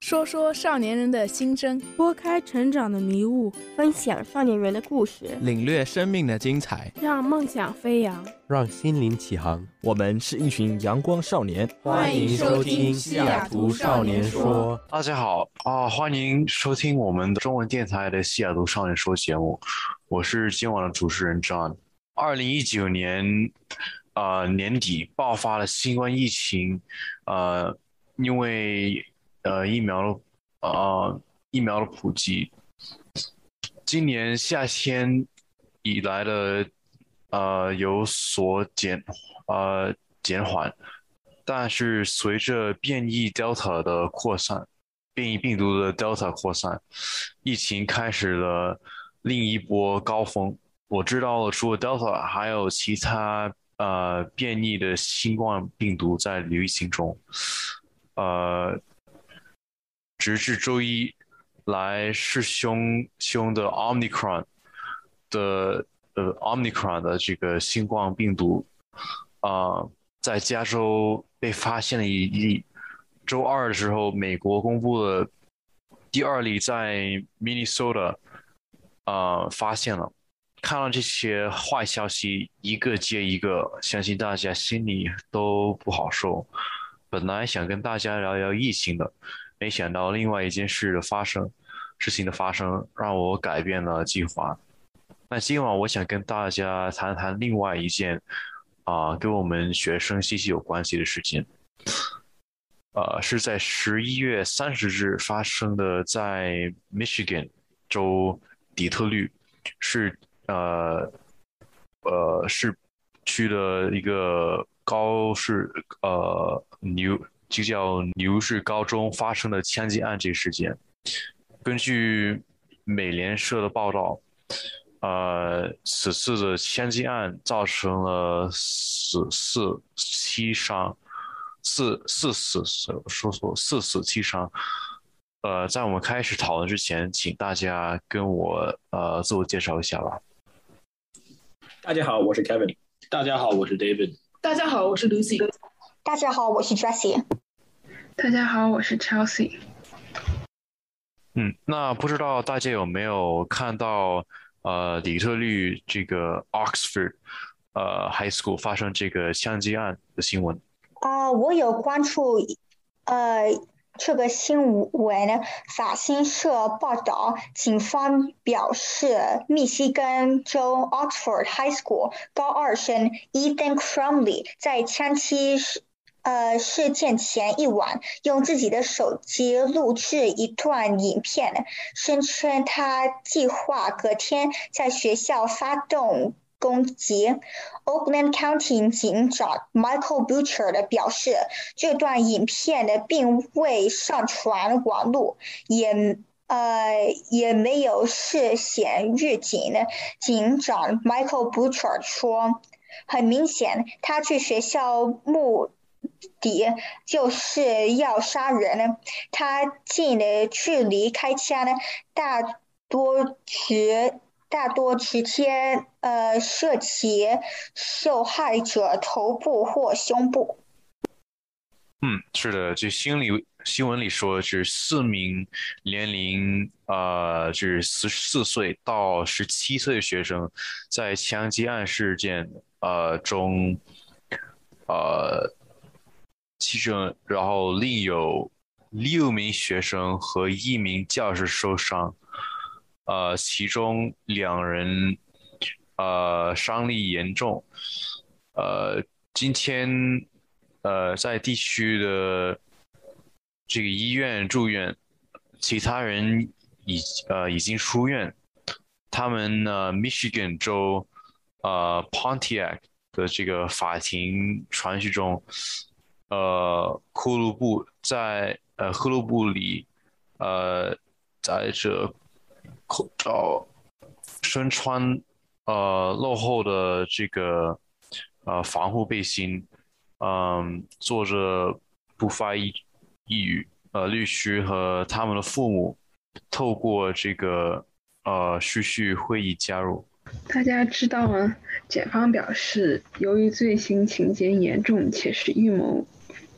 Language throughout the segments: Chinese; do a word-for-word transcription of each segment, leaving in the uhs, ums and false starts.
说说少年人的心声， 拨开成长的迷雾， 分享少年人的故事， 领略生命的精彩， 让梦想飞扬， 让心灵起航。 我们是一群阳光少年， 欢迎收听西雅图少年说。 大家好啊，欢迎收听我们的中文电台的西雅图少年说节目，我是今晚的主持人 John。二零一九年呃年底爆发了新冠疫情，呃，因为呃疫苗的呃疫苗的普及，今年夏天以来的呃有所减呃减缓，但是随着变异 Delta 的扩散，变异病毒的 Delta 扩散，疫情开始了另一波高峰。我知道了，除了 Delta， 还有其他呃变异的新冠病毒在流行中。呃，直至周一来是凶凶的 Omicron 的呃 Omicron 的这个新冠病毒啊、呃，在加州被发现了一例。周二的时候，美国公布了第二例在 Minnesota 啊、呃、发现了。看到这些坏消息一个接一个，相信大家心里都不好受。本来想跟大家聊聊疫情的，没想到另外一件事的发生，事情的发生让我改变了计划。那今晚我想跟大家谈谈另外一件啊、呃，跟我们学生息息有关系的事情。呃，是在十一月三十日发生的，在 Michigan 州底特律，是呃呃市区的一个高市呃牛就叫牛市高中发生的枪击案这个事件。根据美联社的报道，呃，此次的枪击案造成了死四七伤，四四死说错四死七伤。呃，在我们开始讨论之前，请大家跟我呃自我介绍一下吧。 大家好，我是 Kevin。 大家好，我是 David。 大家好，我是 Lucy。 大家好，我是 Jessie。 大家好，我是 Chelsea。 嗯，那不知道大家有没有看到呃底特律这个 Oxford 呃 High School 发生这个枪击案的新闻？ 啊、uh, ，我有关注呃。这个新闻，法新社报道，警方表示，密西根州 Oxford High School 高二生 Ethan Crumley 在枪击呃事件前一晚，用自己的手机录制一段影片，声称他计划隔天在学校发动攻击。Oakland County 警长 Michael Butcher 表示，这段影片的并未上传网络，也呃也没有事先预警。警长 Michael Butcher 说，很明显，他去学校目的就是要杀人。他近的距离开枪，大多直。大多直接呃射击受害者头部或胸部。 嗯，是的，这新里新闻里说是四名年龄呃就是十四岁到十七岁的学生在枪击案事件呃中呃其中，然后另有六名学生和一名教师受伤。呃，其中两人呃伤力严重，呃，今天呃在地区的这个医院住院，其他人已呃已经出院。他们呢 ，Michigan 州呃 Pontiac 的这个法庭传讯中，呃，呼噜布在呃呼噜布里呃在这。口罩身穿呃露后的这个呃防护背心，嗯，做着不发一一语，呃，律师和他们的父母透过这个呃视讯会议加入。 大家知道吗？检方表示，由于罪行情节严重且是预谋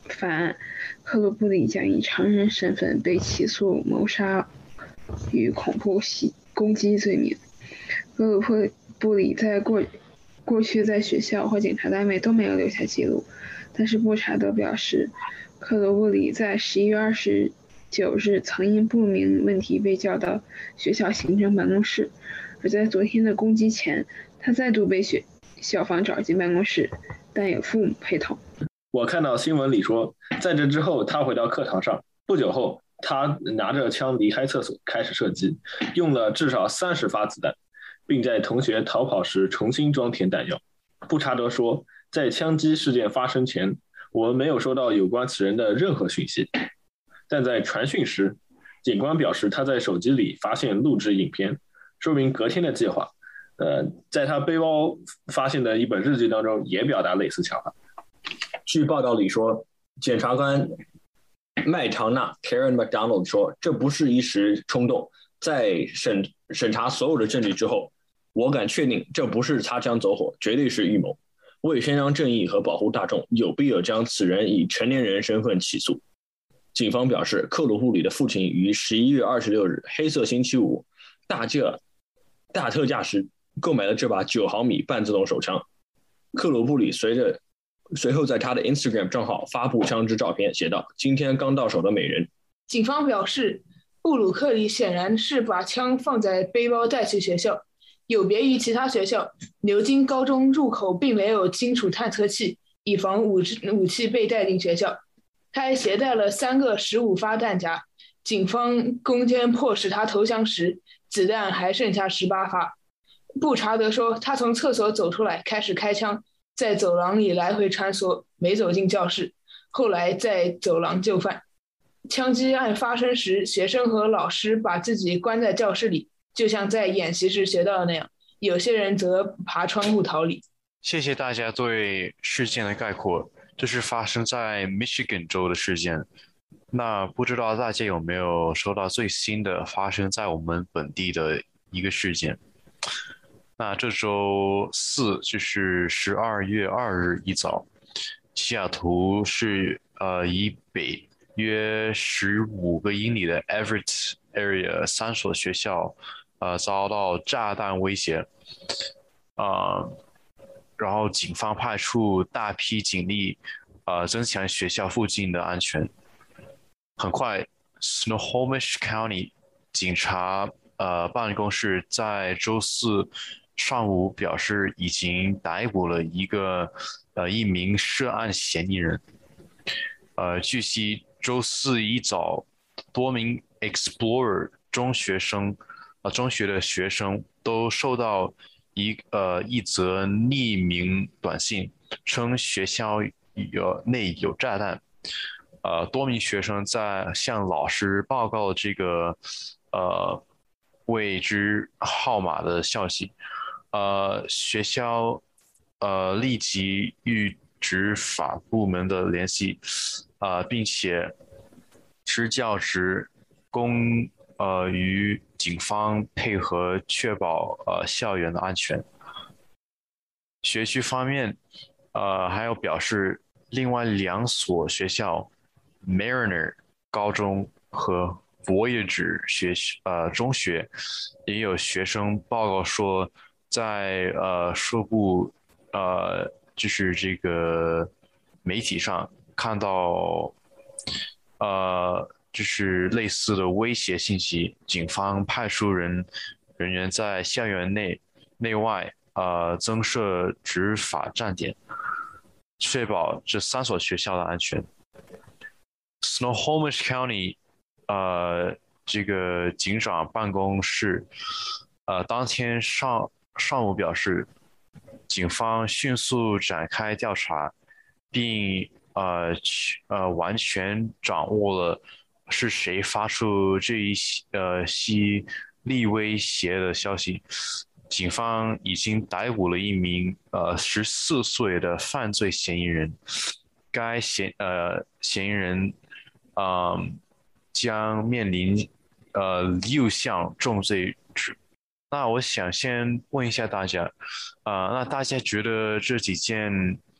犯案，克鲁布里将以常人身份被起诉谋杀与恐怖攻击罪名。克鲁布里在过过去在学校和警察单位都没有留下记录，但是布查德表示，克鲁布里在十一月二十九日曾因不明问题被叫到学校行政办公室，而在昨天的攻击前，他再度被学校方找进办公室，但有父母陪同。 我看到新闻里说，在这之后他回到课堂上，不久后他拿着枪离开厕所开始射击，用了至少三十发子弹，并在同学逃跑时重新装填弹药。布查德说，在枪击事件发生前，我们没有收到有关此人的任何讯息，但在传讯时，警官表示他在手机里发现录制影片，说明隔天的计划。呃，在他背包发现的一本日记当中也表达类似想法。 据报道里说，检察官麦唐纳 Karen McDonald 说，这不是一时冲动，在审审查所有的证据之后，我敢确定这不是擦枪走火，绝对是预谋。为伸张正义和保护大众，有必要将此人以成年人身份起诉。警方表示，克鲁布里的父亲于十一月二十六日黑色星期五大价大特价时购买了这把九毫米半自动手枪。克鲁布里随着随后在他的 Instagram 账号发布枪支照片，写道：“今天刚到手的美人。” 警方表示，布鲁克里显然是把枪放在背包带去学校。有别于其他学校，牛津高中入口并没有金属探测器，以防武武器被带进学校。他还携带了三个十五发弹夹。警方攻坚迫使他投降时，子弹还剩下十八发。布查德说，他从厕所走出来，开始开枪，在走廊里来回穿梭，没走进教室，后来在走廊就范。枪击案发生时，学生和老师把自己关在教室里，就像在演习时学到的那样，有些人则爬窗户逃离。 谢谢大家对事件的概括，这是发生在 Michigan 州的事件。那不知道大家有没有收到最新的发生在我们本地的一个事件？那这周四就是十二月二日一早，西雅图市呃以北约十五个英里的 Everett area 三所学校呃遭到炸弹威胁，呃，然后警方派出大批警力呃增强学校附近的安全。很快 Snohomish County 警察呃办公室在周四上午表示，已经逮捕了一个呃一名涉案嫌疑人。呃，据悉，周四一早，多名 Explorer 中学生，呃中学的学生都收到一呃一则匿名短信，称学校有内有炸弹。呃，多名学生在向老师报告这个呃未知号码的消息。呃，学校呃立即与执法部门的联系，呃，并且支教职工呃与警方配合，确保呃校园的安全。学区方面，呃，还有表示，另外两所学校 Mariner 高中和 Voyager 学呃中学也有学生报告说，在呃社部呃就是这个媒体上看到呃就是类似的威胁信息，警方派出人人员在校园内内外呃增设执法站点，确保这三所学校的安全。Snohomish County 呃这个警长办公室呃当天上上午表示，警方迅速展开调查，并呃呃完全掌握了是谁发出这一呃系利威胁的消息。警方已经逮捕了一名呃十四岁的犯罪嫌疑人，该嫌呃嫌疑人呃将面临呃六项重罪。那我想先问一下大家，呃，那大家觉得这几件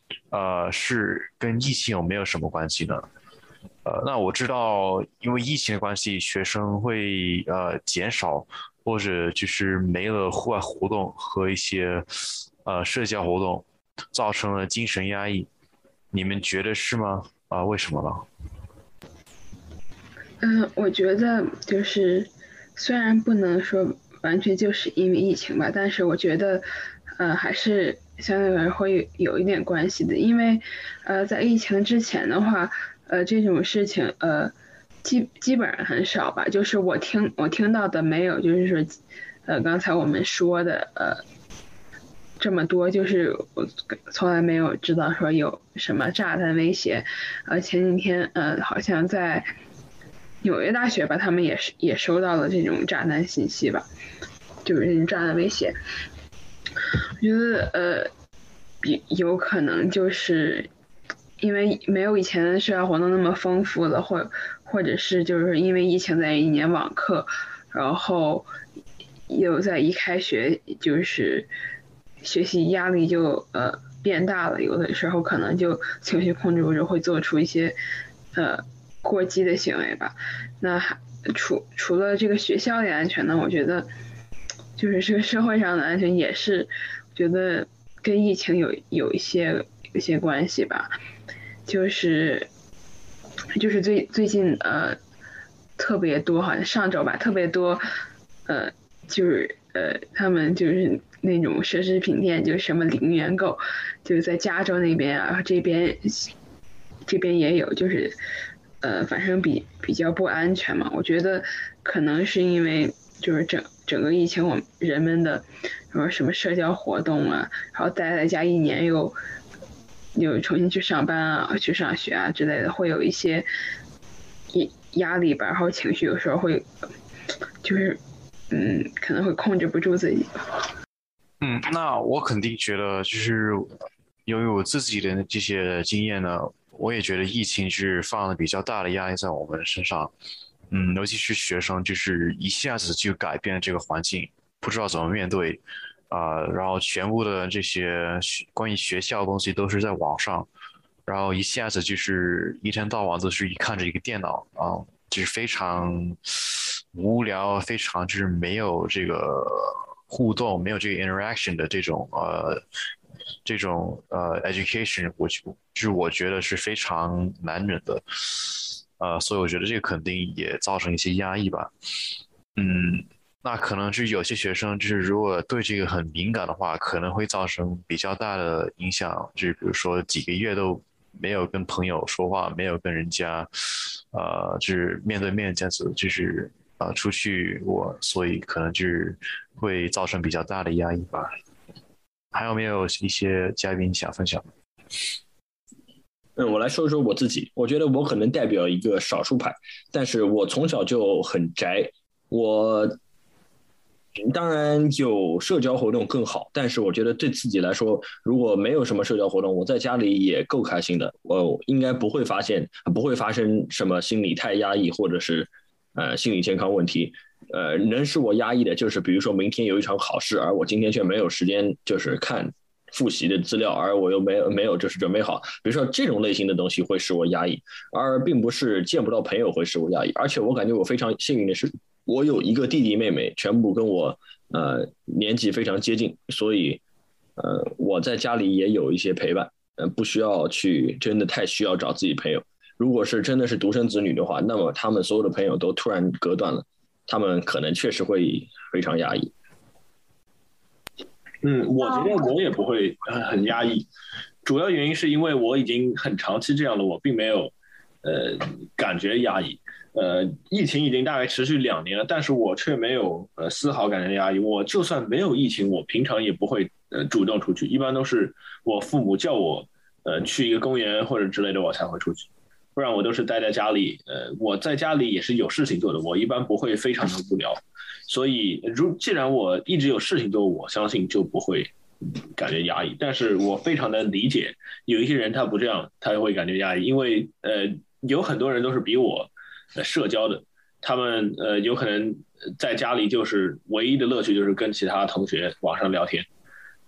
呃，是跟疫情有没有什么关系呢？呃，那我知道，因为疫情的关系，学生会呃减少或者就是没了户外活动和一些呃社交活动，造成了精神压抑。你们觉得是吗？啊、呃，为什么呢？ 嗯，我觉得就是虽然不能说完全就是因为疫情吧，但是我觉得呃还是相对来说会有一点关系的，因为呃在疫情之前的话，呃这种事情呃基基本上很少吧，就是我听我听到的没有，就是说呃刚才我们说的呃这么多，就是我从来没有知道说有什么炸弹威胁，呃前几天呃好像在纽约大学吧，他们也是也收到了这种炸弹信息吧，就是这种炸弹威胁。我觉得呃，比有可能就是因为没有以前的社交活动那么丰富了，或或者是就是因为疫情在一年网课，然后又在一开学就是学习压力就呃变大了，有的时候可能就情绪控制不住，会做出一些呃。过激的行为吧。那除除了这个学校的安全呢，我觉得就是这个社会上的安全也是觉得跟疫情有有一些有一些关系吧。就是就是最最近呃特别多，好像上周吧特别多呃就是呃他们就是那种奢侈品店，就是什么零元购，就是在加州那边啊，这边这边也有，就是呃，反正比比较不安全嘛。我觉得可能是因为就是整整个疫情，我们人们的什么什么社交活动啊，然后待在家一年又又重新去上班啊、去上学啊之类的，会有一些压力吧，然后情绪有时候会就是嗯，可能会控制不住自己。 嗯，那我肯定觉得就是由于我自己的这些经验呢。我也觉得疫情是放了比较大的压力在我们身上，嗯，尤其是学生，就是一下子就改变了这个环境，不知道怎么面对，啊、呃，然后全部的这些关于学校的东西都是在网上，然后一下子就是一天到晚都是看着一个电脑啊，就是非常无聊，非常就是没有这个互动，没有这个 interaction 的这种呃。这种呃 education， 我就是我觉得是非常难忍的，呃，所以我觉得这个肯定也造成一些压抑吧。嗯，那可能是有些学生就是如果对这个很敏感的话，可能会造成比较大的影响，就是比如说几个月都没有跟朋友说话，没有跟人家呃就是面对面这样子，就是呃出去我，所以可能就是会造成比较大的压抑吧。还有没有一些嘉宾想分享？ 嗯，我来说说我自己。我觉得我可能代表一个少数派，但是我从小就很宅。我当然有社交活动更好，但是我觉得对自己来说，如果没有什么社交活动，我在家里也够开心的。我应该不会发现，不会发生什么心理太压抑，或者是呃心理健康问题。呃，能使我压抑的就是，比如说明天有一场考试，而我今天却没有时间，就是看复习的资料，而我又没有没有就是准备好。比如说这种类型的东西会使我压抑，而并不是见不到朋友会使我压抑。而且我感觉我非常幸运的是，我有一个弟弟妹妹，全部跟我呃年纪非常接近，所以呃我在家里也有一些陪伴，呃不需要去真的太需要找自己朋友。如果是真的是独生子女的话，那么他们所有的朋友都突然隔断了。他们可能确实会非常压抑。 嗯，我觉得我也不会很压抑，主要原因是因为我已经很长期这样了，我并没有呃感觉压抑。呃，疫情已经大概持续两年了，但是我却没有呃丝毫感觉压抑。我就算没有疫情，我平常也不会呃主动出去，一般都是我父母叫我呃去一个公园或者之类的，我才会出去。不然我都是待在家里，呃，我在家里也是有事情做的，我一般不会非常的无聊，所以如既然我一直有事情做，我相信就不会感觉压抑。但是我非常的理解，有一些人他不这样，他会感觉压抑，因为呃有很多人都是比我呃社交的，他们呃有可能在家里就是唯一的乐趣就是跟其他同学网上聊天，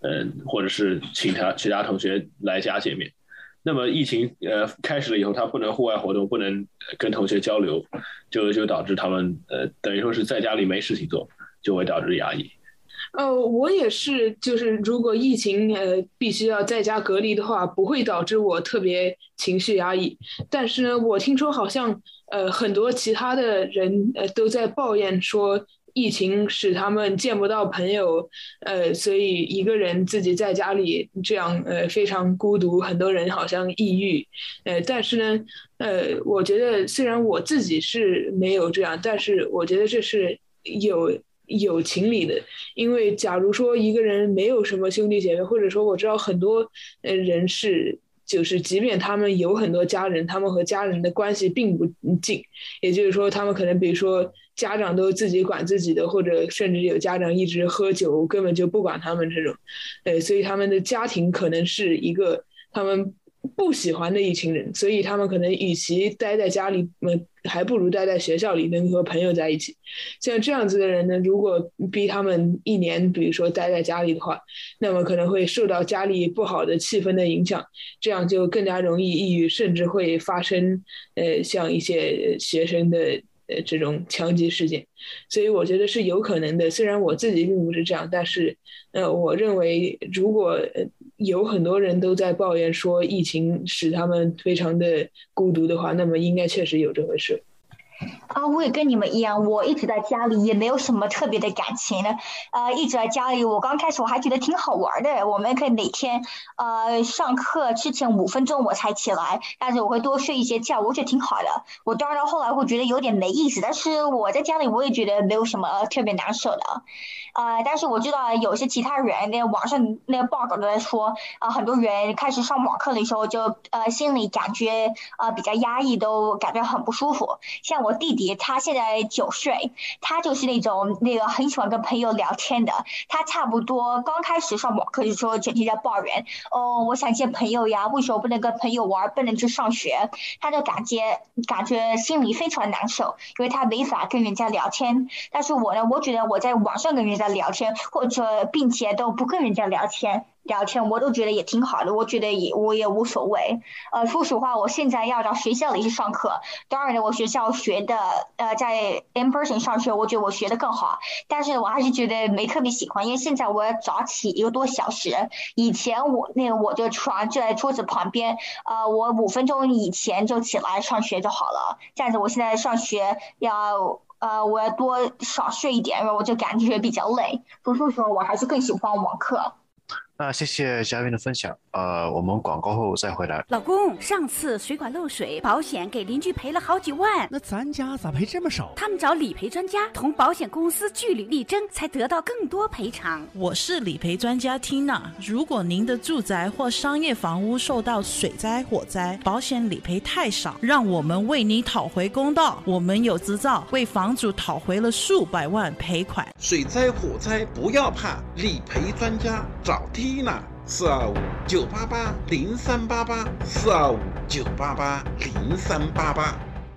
嗯、呃，或者是请他其他同学来家见面。那么疫情呃开始了以后，他不能户外活动，不能跟同学交流，就就导致他们呃等于说是在家里没事情做，就会导致压抑。 呃，我也是，就是如果疫情呃必须要在家隔离的话，不会导致我特别情绪压抑。但是呢，我听说好像呃很多其他的人呃都在抱怨说，疫情使他们见不到朋友，呃，所以一个人自己在家里这样呃非常孤独，很多人好像抑郁。呃，但是呢，呃，我觉得虽然我自己是没有这样，但是我觉得这是有。有情理的，因为假如说一个人没有什么兄弟姐妹，或者说我知道很多呃人是，就是即便他们有很多家人，他们和家人的关系并不近，也就是说他们可能比如说家长都自己管自己的，或者甚至有家长一直喝酒，根本就不管他们这种，呃，所以他们的家庭可能是一个他们不喜欢的一群人，所以他们可能与其待在家里，嗯，还不如待在学校里，能和朋友在一起。像这样子的人呢，如果逼他们一年，比如说待在家里的话，那么可能会受到家里不好的气氛的影响，这样就更加容易抑郁，甚至会发生呃像一些学生的呃这种枪击事件。所以我觉得是有可能的，虽然我自己并不是这样，但是呃，我认为如果有很多人都在抱怨说疫情使他们非常的孤独的话，那么应该确实有这回事。 啊，我也跟你们一样，我一直在家里也没有什么特别的感情的，呃，一直在家里。我刚开始我还觉得挺好玩的，我们可以每天呃上课之前五分钟我才起来，但是我会多睡一些觉，我觉得挺好的。我当然后来会觉得有点没意思，但是我在家里我也觉得没有什么特别难受的。呃，但是我知道有些其他人那网上那个报道都在说，啊、呃，很多人开始上网课的时候就呃心里感觉呃比较压抑，都感觉很不舒服。像我弟弟，他现在九岁，他就是那种那个很喜欢跟朋友聊天的。他差不多刚开始上网课的时候，整天在抱怨，哦，我想见朋友呀，为什么不能跟朋友玩，不能去上学？他就感觉感觉心里非常难受，因为他没法跟人家聊天。但是我呢，我觉得我在网上跟人家聊天，或者并且都不跟人家聊天。聊天我都觉得也挺好的，我觉得也我也无所谓。呃，说实话，我现在要到学校里去上课，当然了，我学校学的呃在 in person 上学，我觉得我学的更好，但是我还是觉得没特别喜欢，因为现在我要早起一个多小时，以前我那个我的床就在桌子旁边，呃，我五分钟以前就起来上学就好了，这样子我现在上学要。呃，我要多少睡一点，然后我就感觉比较累。所以说，我还是更喜欢网课。 那谢谢嘉宾的分享，呃，我们广告后再回来。 老公，上次水管漏水，保险给邻居赔了好几万， 那咱家咋赔这么少？ 他们找理赔专家，同保险公司据理力争，才得到更多赔偿。 我是理赔专家 Tina， 如果您的住宅或商业房屋受到水灾、火灾，保险理赔太少，让我们为你讨回公道。我们有执照，为房主讨回了数百万赔款。 水灾、火灾不要怕，理赔专家找 Tina。四二五九八八零三八八四二五九八八零三八八。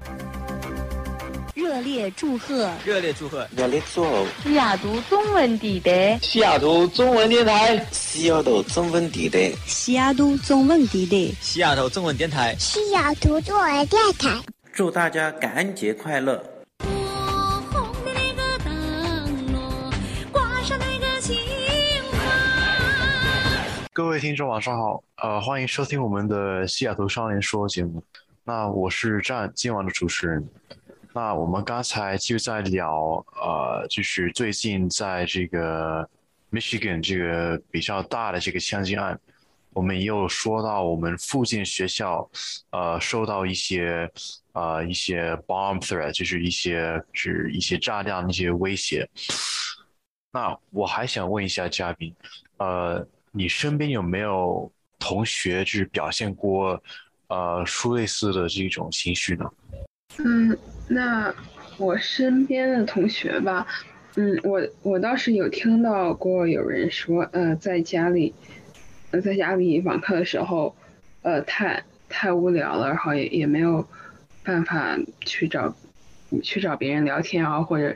热烈祝贺！ 热烈祝贺！ 热烈祝贺！ 西雅图中文地带， 西雅图中文电台， 西雅图中文地带， 西雅图中文地带， 西雅图中文电台， 西雅图中文电台。 祝大家感恩节快乐！ 各位听众晚上好，呃，欢迎收听我们的西雅图少年说节目。那我是战今晚的主持人。那我们刚才就在聊，呃，就是最近在这个 Michigan 这个比较大的这个枪击案，我们也有说到我们附近学校，呃，受到一些呃一些 bomb threat， 就是一些是一些炸弹的一些威胁。那我还想问一下嘉宾，呃。你身边有没有同学就是表现过呃出类似的这种情绪呢？ 嗯，那我身边的同学吧，嗯，我我倒是有听到过有人说，呃，在家里，呃，在家里网课的时候，呃，太太无聊了，然后也也没有办法去找去找别人聊天啊，或者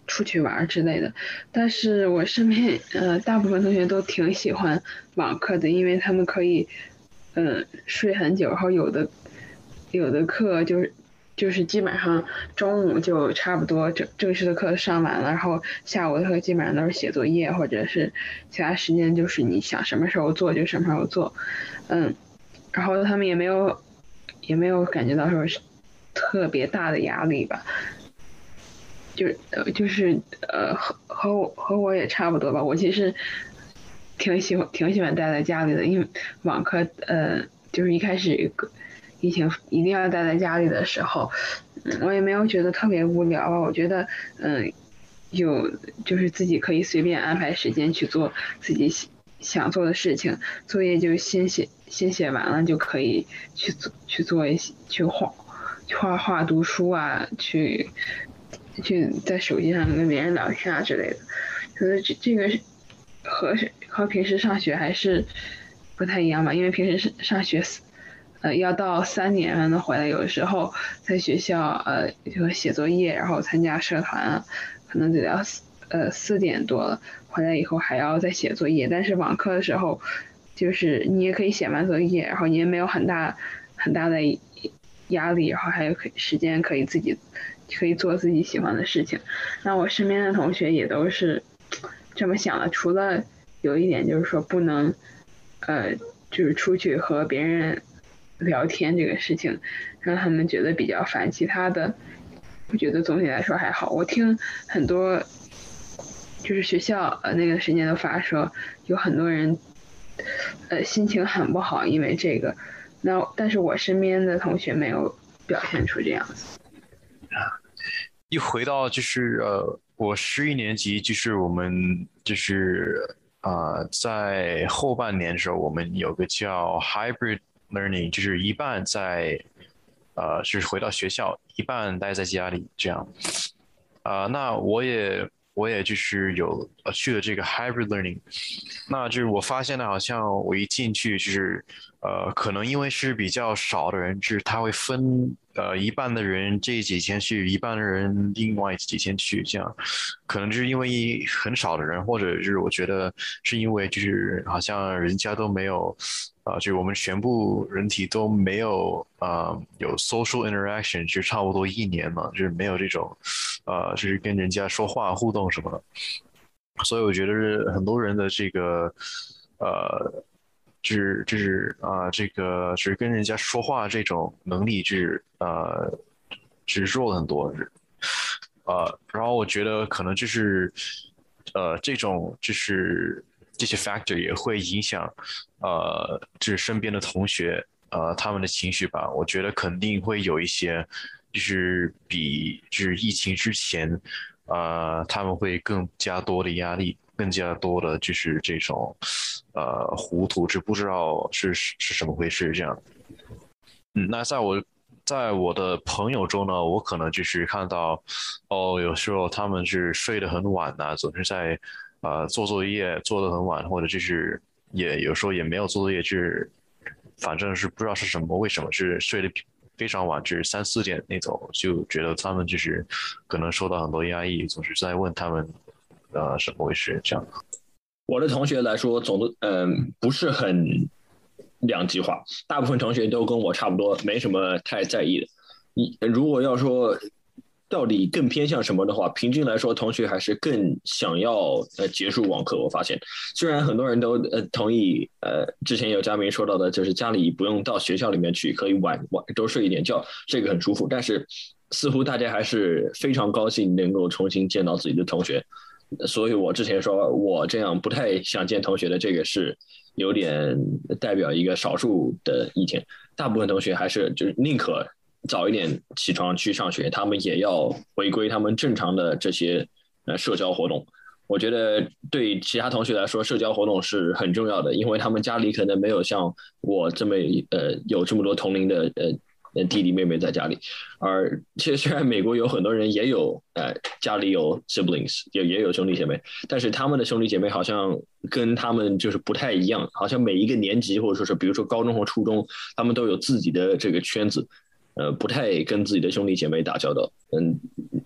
出去玩之类的。但是我身边呃大部分同学都挺喜欢网课的，因为他们可以嗯、呃、睡很久，然后有的有的课就是就是基本上中午就差不多正正式的课上完了，然后下午的课基本上都是写作业，或者是其他时间就是你想什么时候做就什么时候做，嗯，然后他们也没有也没有感觉到说是特别大的压力吧，就呃就是呃和和我和我也差不多吧，我其实挺喜欢挺喜欢待在家里的，因为网课呃就是一开始疫情一定要待在家里的时候，嗯，我也没有觉得特别无聊吧。我觉得，嗯，有就是自己可以随便安排时间去做自己想做的事情，作业就先写先写完了就可以去做去做一些去画去画画、读书啊，去去在手机上跟别人聊天啊之类的。觉得这这个和和平时上学还是不太一样吧，因为平时上学呃，要到三点才能回来，有的时候在学校呃就写作业，然后参加社团啊，可能得到呃四点多了，回来以后还要再写作业。但是网课的时候，就是你也可以写完作业，然后你也没有很大很大的压力，然后还有可时间可以自己可以做自己喜欢的事情。那我身边的同学也都是这么想的，除了有一点就是说不能呃就是出去和别人聊天这个事情让他们觉得比较烦，其他的我觉得总体来说还好。我听很多就是学校呃那个时间都发说有很多人呃心情很不好因为这个，那但是我身边的同学没有表现出这样子。 一回到就是呃我十一年级，就是我们就是呃在后半年的时候，我们有个叫 hybrid learning， 就是一半在呃就是回到学校，一半待在家里这样。啊、呃，那我也我也就是有呃去了这个 hybrid learning， 那就是我发现呢，好像我一进去就是呃可能因为是比较少的人，就是他会分呃一半的人这几天去，一半的人另外几天去，这样可能就是因为很少的人，或者是我觉得是因为就是好像人家都没有。啊、呃，就是我们全部人体都没有呃有 social interaction， 就差不多一年嘛，就是没有这种呃就是跟人家说话互动什么的，所以我觉得很多人的这个呃就是就是啊、呃、这个就是跟人家说话这种能力就是呃就是弱了很多，呃然后我觉得可能就是呃这种就是这些 factor 也会影响呃就是身边的同学呃他们的情绪吧。我觉得肯定会有一些就是比就是疫情之前呃他们会更加多的压力，更加多的就是这种呃糊涂，就不知道是是什么回事这样。嗯，那在我在我的朋友中呢，我可能就是看到哦有时候他们是睡得很晚啊，总是在呃，做作业做得很晚，或者就是也有时候也没有做作业，就是反正是不知道是什么，为什么是睡得非常晚，就是三四点那种，就觉得他们就是可能受到很多压抑，总是在问他们呃什么回事这样。 我的同学来说，总的嗯、呃、不是很两极化，大部分同学都跟我差不多，没什么太在意的。你如果要说到底更偏向什么的话，平均来说，同学还是更想要呃结束网课。我发现，虽然很多人都呃同意，呃，之前有嘉宾说到的，就是家里不用到学校里面去，可以晚晚多睡一点觉，这个很舒服。但是，似乎大家还是非常高兴能够重新见到自己的同学。所以我之前说我这样不太想见同学的，这个是有点代表一个少数的意见。大部分同学还是就是宁可早一点起床去上学，他们也要回归他们正常的这些呃社交活动。我觉得对其他同学来说，社交活动是很重要的，因为他们家里可能没有像我这么呃有这么多同龄的呃弟弟妹妹在家里。而其实虽然美国有很多人也有呃家里有 siblings 也也有兄弟姐妹，但是他们的兄弟姐妹好像跟他们就是不太一样，好像每一个年级或者说是比如说高中或初中，他们都有自己的这个圈子。呃，不太跟自己的兄弟姐妹打交道，嗯，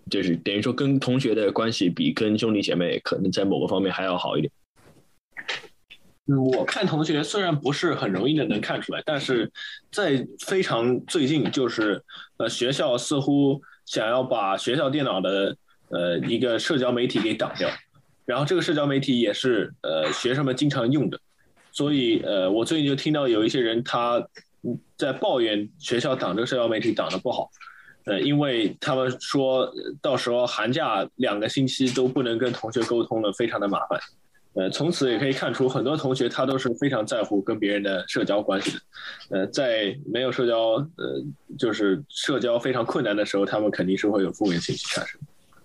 就是等于说跟同学的关系比跟兄弟姐妹可能在某个方面还要好一点。 嗯，我看同学虽然不是很容易的能看出来，但是在非常最近，就是呃学校似乎想要把学校电脑的呃一个社交媒体给挡掉，然后这个社交媒体也是呃学生们经常用的，所以呃我最近就听到有一些人他在抱怨学校挡这个社交媒体挡得不好，呃因为他们说到时候寒假两个星期都不能跟同学沟通了，非常的麻烦。呃，从此也可以看出，很多同学他都是非常在乎跟别人的社交关系的。呃，在没有社交，呃，就是社交非常困难的时候，他们肯定是会有负面情绪产生。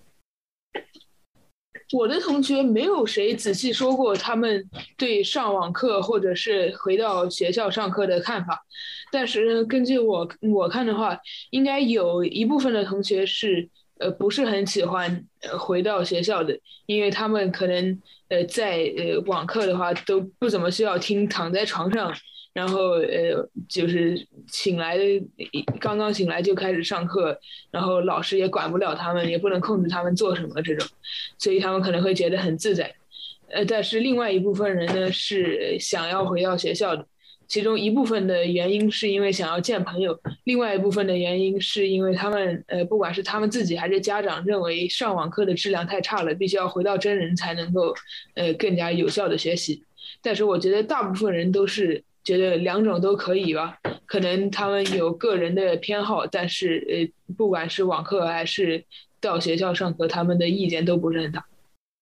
我的同学没有谁仔细说过他们对上网课或者是回到学校上课的看法，但是根据我我看的话，应该有一部分的同学是呃不是很喜欢呃回到学校的，因为他们可能呃在呃网课的话都不怎么需要听，躺在床上，然后呃就是醒来的刚刚醒来就开始上课，然后老师也管不了他们，也不能控制他们做什么这种，所以他们可能会觉得很自在。呃，但是另外一部分人呢是想要回到学校的，其中一部分的原因是因为想要见朋友，另外一部分的原因是因为他们呃不管是他们自己还是家长认为上网课的质量太差了，必须要回到真人才能够呃更加有效的学习。但是我觉得大部分人都是觉得两种都可以吧，可能他们有个人的偏好，但是呃不管是网课还是到学校上课，他们的意见都不是很大。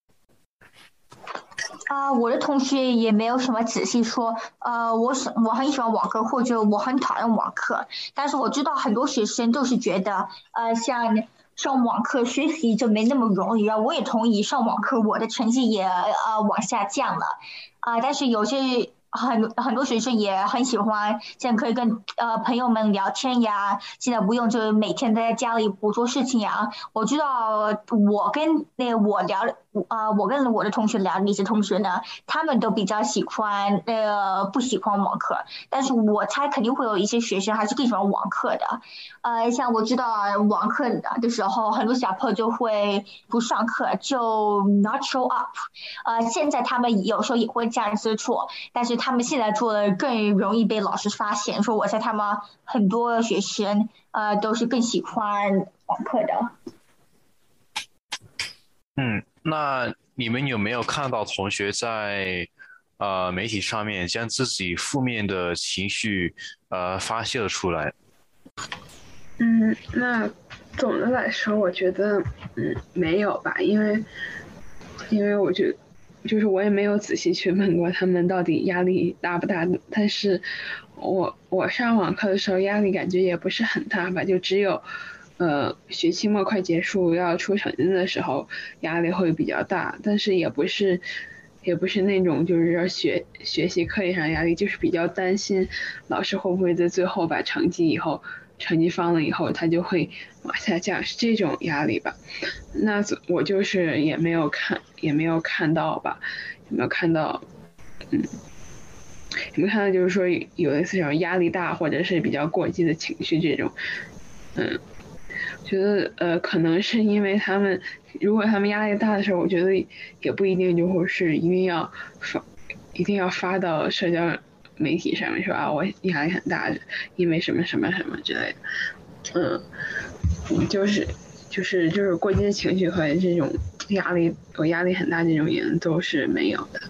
啊、呃，我的同学也没有什么仔细说，呃，我喜我很喜欢网课，或者我很讨厌网课，但是我知道很多学生都是觉得，呃，像上网课学习就没那么容易啊。我也同意，上网课我的成绩也呃往下降了，啊、呃，但是有些。很很多学生也很喜欢，现在可以跟呃朋友们聊天呀，现在不用就每天在家里不做事情呀。我知道我跟那我聊啊、呃，我跟我的同学聊那些同学呢，他们都比较喜欢呃不喜欢网课，但是我猜肯定会有一些学生还是更喜欢网课的。呃，像我知道网课的时候，很多小朋友就会不上课，就 not show up。呃，现在他们有时候也会这样子做，但是他们现在做的更容易被老师发现，说我猜他们很多学生呃都是更喜欢网课的。 嗯，那你们有没有看到同学在呃媒体上面将自己负面的情绪呃发泄了出来？ 嗯，那总的来说，我觉得嗯没有吧，因为因为我觉得。就是我也没有仔细去问过他们到底压力大不大，但是我我上网课的时候压力感觉也不是很大吧，就只有呃学期末快结束要出成绩的时候压力会比较大，但是也不是也不是那种就是说学学习课业上压力，就是比较担心老师会不会在最后把成绩以后成绩放了以后他就会往下降，是这种压力吧。那我就是也没有看也没有看到吧有没有看到嗯有没有看到就是说有类似这种压力大或者是比较过激的情绪这种。嗯觉得呃可能是因为他们如果他们压力大的时候，我觉得也不一定就会是一定要发一定要发到社交媒体上面说啊我压力很大因为什么什么什么之类的。嗯就是就是就是过激的情绪和这种压力我压力很大这种原因都是没有的。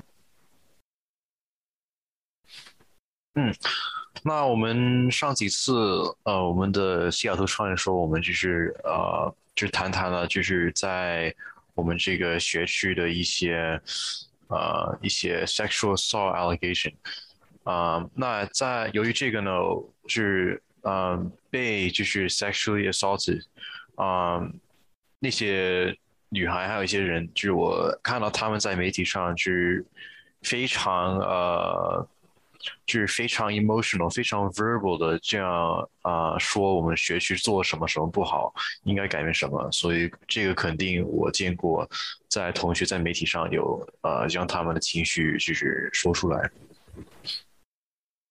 嗯，那我们上几次呃我们的西雅图少年说我们就是呃就谈谈了就是在我们这个学区的一些呃一些 sexual assault allegation。啊、uh, 那在由于这个呢是呃、uh, 被就是 sexually assaulted 啊、uh, 那些女孩还有一些人就是我看到他们在媒体上就是非常呃就是非常 emotional 非常 verbal 的这样啊、uh, 说我们学区做什么什么不好应该改变什么，所以这个肯定我见过在同学在媒体上有呃让他们的情绪就是说出来。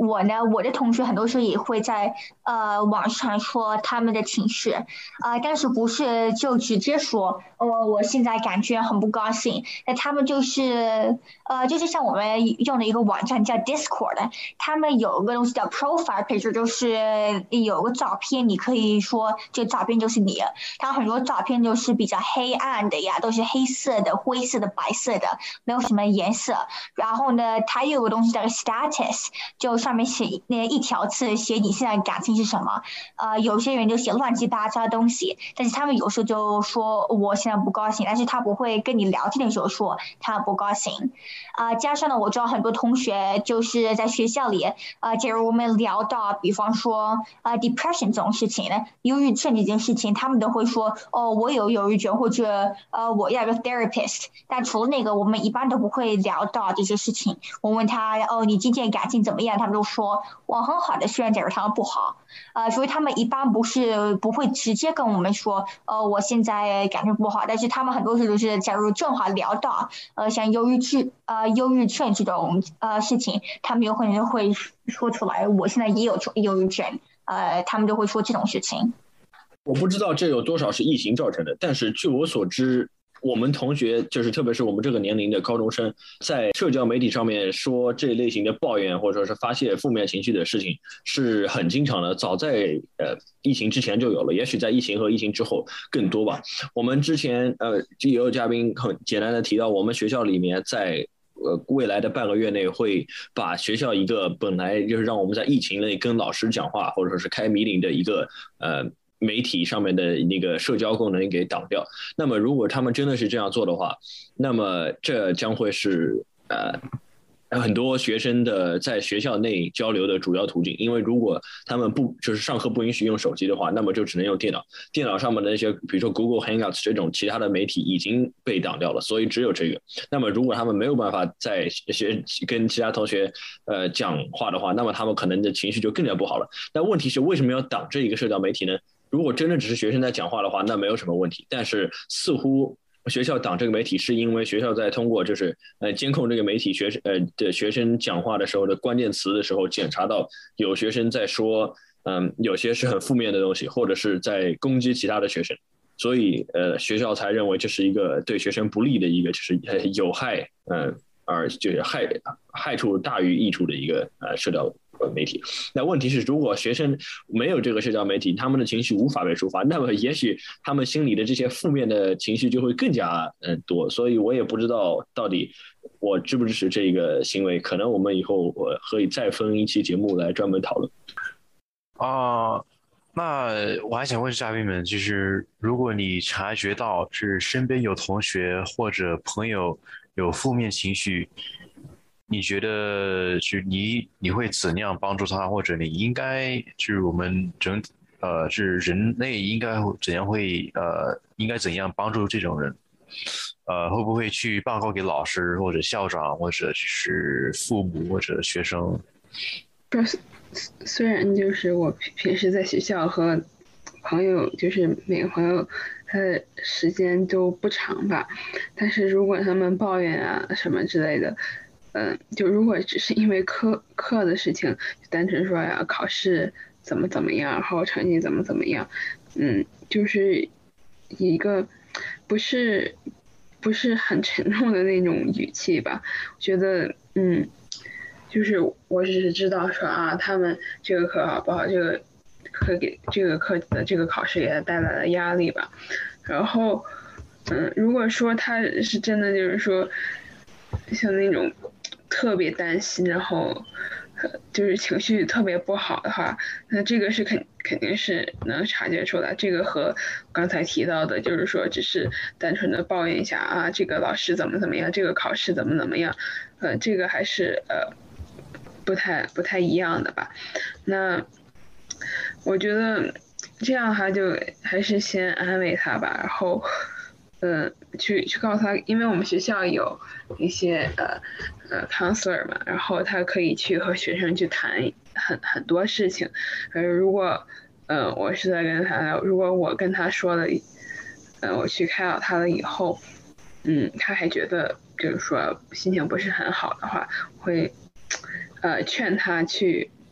我呢，我的同学很多时候也会在呃网上说他们的情绪，呃，但是不是就直接说，呃，我现在感觉很不高兴。那他们就是呃，就是像我们用的一个网站叫 Discord， 他们有个东西叫 profile picture， 就是有个照片，你可以说这个照片就是你。它很多照片就是比较黑暗的呀，都是黑色的、灰色的、白色的，没有什么颜色。然后呢，它又有个东西叫 status， 就上面写那一条字写你现在感情是什么。呃，有些人就写乱七八糟的东西，但是他们有时候就说我现在不高兴，但是他不会跟你聊天的时候说他不高兴。呃，加上呢，我知道很多同学就是在学校里，呃，假如我们聊到，比方说呃 depression 这种事情呢，忧郁症这件事情，他们都会说哦，我有忧郁症，或者呃我要个 therapist。但除了那个，我们一般都不会聊到这些事情。我问他哦，你今天感情怎么样？他们都说我很好的，虽然假如他们不好。呃，所以他们一般不是不会直接跟我们说，呃，我现在感觉不好，但是他们很多时候就是，假如正好聊到，呃，像忧郁症，呃，忧郁症这种呃事情，他们有可能会说出来，我现在也有忧郁症，呃，他们就会说这种事情。 我不知道这有多少是疫情造成的，但是据我所知，我们同学就是特别是我们这个年龄的高中生，在社交媒体上面说这类型的抱怨或者说是发泄负面情绪的事情是很经常的，早在呃疫情之前就有了，也许在疫情和疫情之后更多吧。我们之前呃也有嘉宾很简单的提到，我们学校里面在呃未来的半个月内会把学校一个本来就是让我们在疫情内跟老师讲话或者说是开 meeting 的一个呃媒体上面的那个社交功能给挡掉。那么如果他们真的是这样做的话，那么这将会是呃很多学生的在学校内交流的主要途径。因为如果他们不就是上课不允许用手机的话，那么就只能用电脑，电脑上面的那些比如说 Google Hangouts 这种其他的媒体已经被挡掉了，所以只有这个。那么如果他们没有办法在学跟其他同学呃讲话的话，那么他们可能的情绪就更加不好了。但问题是为什么要挡这一个社交媒体呢？如果真的只是学生在讲话的话，那没有什么问题。但是似乎学校挡这个媒体是因为学校在通过就是呃监控这个媒体学生呃的学生讲话的时候的关键词的时候，检查到有学生在说嗯有些是很负面的东西，或者是在攻击其他的学生，所以呃学校才认为这是一个对学生不利的一个就是有害嗯、呃、而就是害害处大于益处的一个呃社交媒体。那问题是，如果学生没有这个社交媒体，他们的情绪无法被抒发，那么也许他们心里的这些负面的情绪就会更加嗯多。所以我也不知道到底我支不支持这个行为，可能我们以后我可以再分一期节目来专门讨论。 啊、呃，那我还想问嘉宾们，就是如果你察觉到是身边有同学或者朋友有负面情绪，你觉得是你你会怎样帮助他，或者你应该就是我们整呃是人类应该怎样会呃应该怎样帮助这种人？呃，会不会去报告给老师或者校长或者就是父母或者学生？ 不是，虽然就是我平时在学校和朋友，就是每个朋友他的时间都不长吧，但是如果他们抱怨啊什么之类的。嗯，就如果只是因为课课的事情，就单纯说呀考试怎么怎么样，然后成绩怎么怎么样，嗯，就是一个不是不是很沉重的那种语气吧。我觉得，嗯，就是我只是知道说啊，他们这个课好不好，这个课给这个课的这个考试给他带来了压力吧。然后，嗯，如果说他是真的就是说像那种特别担心，然后就是情绪特别不好的话，那这个是肯肯定是能察觉出来。这个和刚才提到的，就是说只是单纯的抱怨一下啊，这个老师怎么怎么样，这个考试怎么怎么样，呃，这个还是呃不太不太一样的吧。那我觉得这样他就还是先安慰他吧，然后。呃，去去告诉他，因为我们学校有一些呃呃 counselor 嘛，然后他可以去和学生去谈很很多事情。呃，如果呃我是在跟他，如果我跟他说了，呃，我去开导他了以后，嗯，他还觉得就是说心情不是很好的话，会呃劝他去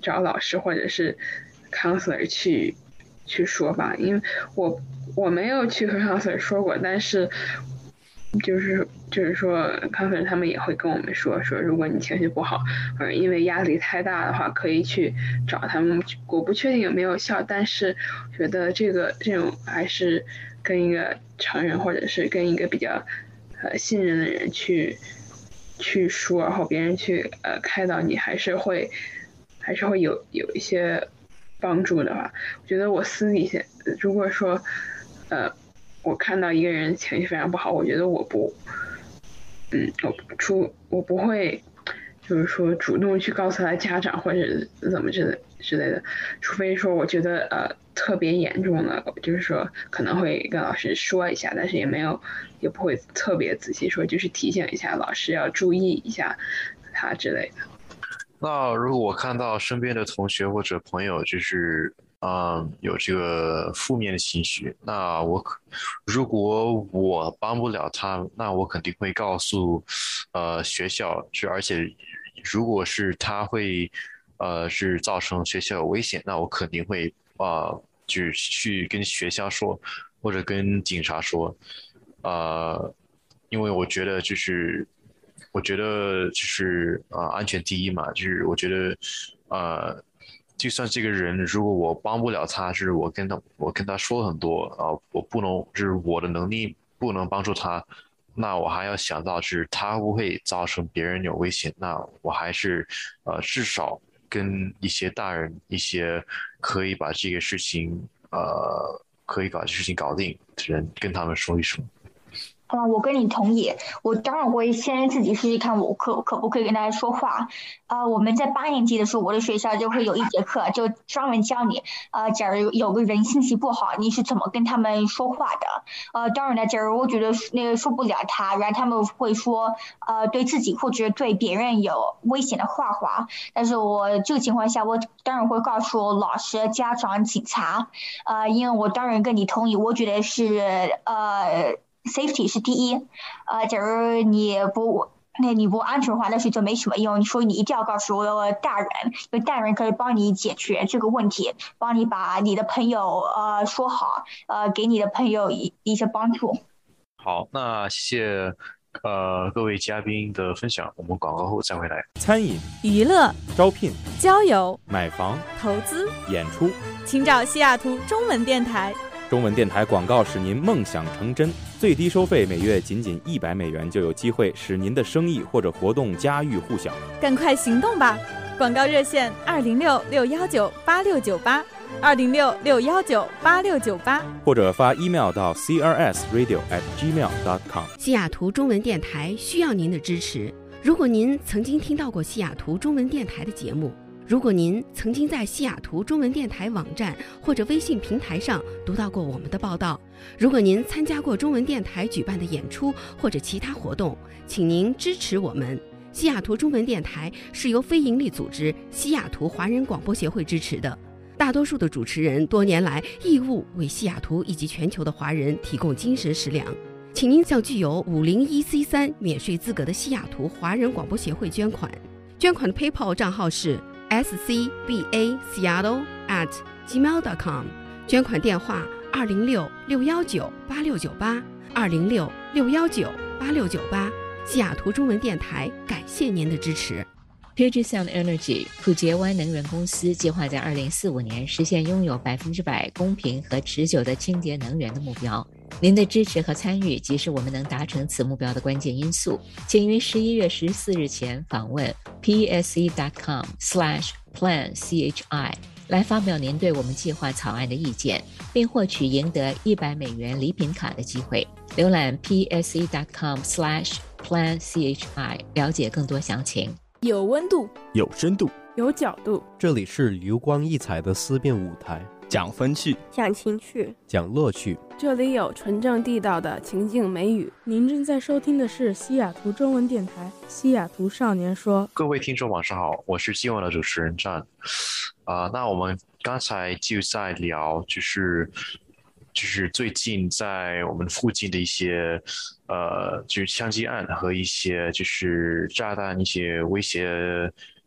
找老师或者是 counselor 去去说吧，因为我我没有去和 counselor 说过，但是就是就是说 counselor 他们也会跟我们说说，如果你情绪不好或者因为压力太大的话，可以去找他们。我不确定有没有效，但是觉得这个这种还是跟一个成人或者是跟一个比较呃信任的人去去说，然后别人去呃开导你，还是会还是会有有一些帮助的吧。我觉得我私底下如果说呃我看到一个人情绪非常不好，我觉得我不嗯我不出我不会就是说主动去告诉他家长或者怎么之类之类的，除非说我觉得呃特别严重了，就是说可能会跟老师说一下，但是也没有也不会特别仔细说，就是提醒一下老师要注意一下他之类的。 那如果我看到身边的同学或者朋友就是嗯有这个负面的情绪，那我可如果我帮不了他，那我肯定会告诉呃学校，就而且如果是他会呃是造成学校有危险，那我肯定会呃就是去跟学校说或者跟警察说，呃因为我觉得就是我觉得就是呃安全第一嘛，就是我觉得呃就算这个人如果我帮不了他，就是我跟他我跟他说很多啊、呃，我不能就是我的能力不能帮助他，那我还要想到是他不会造成别人有危险，那我还是呃至少跟一些大人一些可以把这个事情呃可以把这事情搞定的人跟他们说一说。 嗯，我跟你同意。我当然会先自己试试看，我可可不可以跟大家说话。呃，我们在八年级的时候，我的学校就会有一节课，就专门教你，呃，假如有个人心情不好，你是怎么跟他们说话的。呃，当然了，假如我觉得那个说不了他，然后他们会说，呃，对自己或者对别人有危险的话话。但是我这个情况下，我当然会告诉老师、家长、警察。呃，因为我当然跟你同意，我觉得是呃。safety 是第一，呃，假如你不那你不安全的话，那是就没什么用。所以你一定要告诉我大人，因为大人可以帮你解决这个问题，帮你把你的朋友呃说好，呃，给你的朋友一一些帮助。 好，那谢谢呃各位嘉宾的分享，我们广告后再回来。 餐饮、 娱乐、 招聘、 交友、 买房、 投资、 演出， 请找西雅图中文电台。 中文电台广告使您梦想成真，最低收费每月仅仅一百美元，就有机会使您的生意或者活动家喻户晓。 赶快行动吧！广告热线二零六六幺九八六九八，二零六六幺九八六九八， 或者发 email 到 c r s radio at gmail dot com。 西雅图中文电台需要您的支持。如果您曾经听到过西雅图中文电台的节目，如果您曾经在西雅图中文电台网站或者微信平台上读到过我们的报道，如果您参加过中文电台举办的演出或者其他活动，请您支持我们。西雅图中文电台是由非营利组织西雅图华人广播协会支持的，大多数的主持人多年来义务为西雅图以及全球的华人提供精神食粮。请您向具有五零一 C 三免税资格的西雅图华人广播协会捐款，捐款的 PayPal 账号是S C B A Seattle at gmail dot com， 捐款电话二零六六幺九八六九八，二零六六幺九八六九八。西雅图中文电台感谢您的支持。 Puget Sound Energy 普杰湾能源公司计划在二零四五年实现拥有百分之百公平和持久的清洁能源的目标。您的支持和参与即是我们能达成此目标的关键因素。请于十一月十四日前访问 p s e dot com slash plan c h i 来发表您对我们计划草案的意见，并获取赢得一百美元礼品卡的机会。浏览 p s e dot com slash plan c h i 了解更多详情。 有温度， 有深度， 有角度， 这里是流光溢彩的思辨舞台， 讲风趣， 讲情趣， 讲乐趣， 这里有纯正地道的情境美语。您正在收听的是西雅图中文电台西雅图少年说。 各位听众晚上好，我是今晚的主持人战。啊、呃，那我们刚才就在聊，就是就是最近在我们附近的一些呃，就是枪击案和一些就是炸弹一些威胁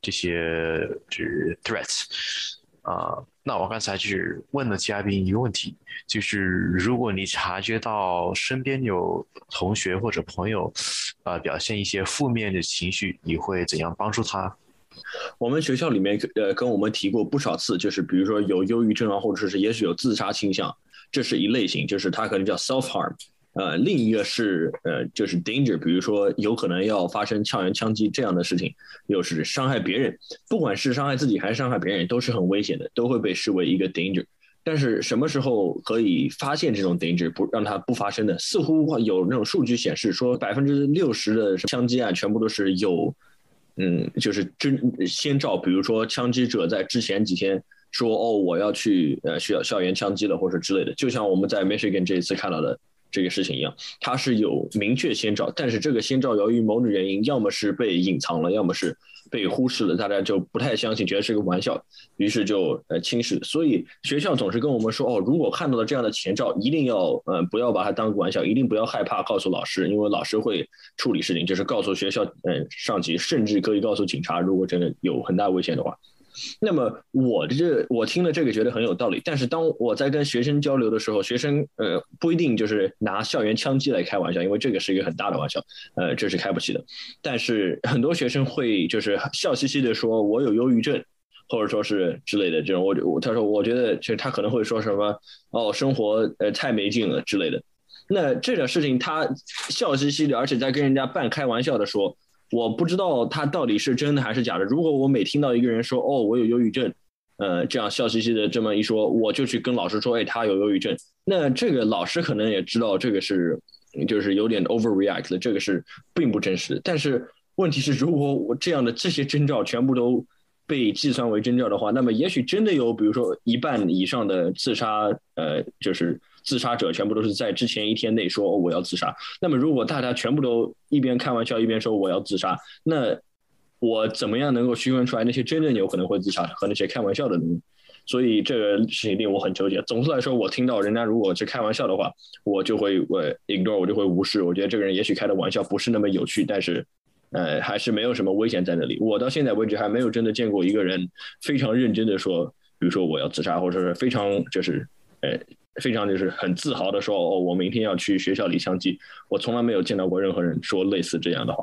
这些就是 threats 啊、呃。那我刚才就是问了嘉宾一个问题，就是如果你察觉到身边有同学或者朋友，呃，表现一些负面的情绪，你会怎样帮助他？ 我们学校里面呃跟我们提过不少次，就是比如说有忧郁症啊，或者是也许有自杀倾向，这是一类型，就是它可能叫 self harm。呃，另一个是呃，就是 danger， 比如说有可能要发生校园枪击这样的事情，又是伤害别人，不管是伤害自己还是伤害别人，都是很危险的，都会被视为一个 danger。但是什么时候可以发现这种 danger， 不让它不发生的？似乎有那种数据显示说，百分之六十的枪击案全部都是有，嗯，就是真先兆，比如说枪击者在之前几天说，哦，我要去呃校校园枪击了，或者之类的，就像我们在 Michigan 这一次看到的这个事情一样，它是有明确先兆，但是这个先兆由于某种原因，要么是被隐藏了，要么是被忽视了，大家就不太相信，觉得是个玩笑，于是就呃轻视。所以学校总是跟我们说，哦，如果看到了这样的前兆，一定要呃不要把它当个玩笑，一定不要害怕告诉老师，因为老师会处理事情，就是告诉学校嗯、呃、上级，甚至可以告诉警察，如果真的有很大危险的话。那么我这我听了这个觉得很有道理，但是当我在跟学生交流的时候，学生呃不一定就是拿校园枪击来开玩笑，因为这个是一个很大的玩笑，呃这是开不起的。但是很多学生会就是笑嘻嘻的说我有忧郁症，或者说是之类的这种，我我他说我觉得其实他可能会说什么哦生活呃太没劲了之类的。那这种事情他笑嘻嘻的，而且在跟人家半开玩笑的说。我不知道他到底是真的还是假的。如果我每听到一个人说哦我有忧郁症，呃这样笑嘻嘻的这么一说，我就去跟老师说哎他有忧郁症，那这个老师可能也知道这个是就是有点 overreact 的，这个是并不真实的。但是问题是，如果我这样的这些征兆全部都被计算为征兆的话，那么也许真的有比如说一半以上的自杀呃就是自杀者全部都是在之前一天内说、哦、我要自杀。那么如果大家全部都一边开玩笑一边说我要自杀，那我怎么样能够区分出来那些真正有可能会自杀和那些开玩笑的人？所以这个事情令我很纠结。总之来说，我听到人家如果是开玩笑的话，我就会我 ignore， 我就会无视。我觉得这个人也许开的玩笑不是那么有趣，但是呃还是没有什么危险在那里。我到现在为止还没有真的见过一个人非常认真的说，比如说我要自杀，或者是非常就是呃非常就是很自豪的说哦我明天要去学校里枪击。我从来没有见到过任何人说类似这样的话。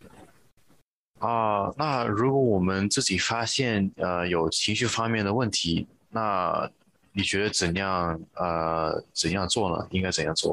啊，那如果我们自己发现呃有情绪方面的问题，那你觉得怎样呃怎样做呢？应该怎样做？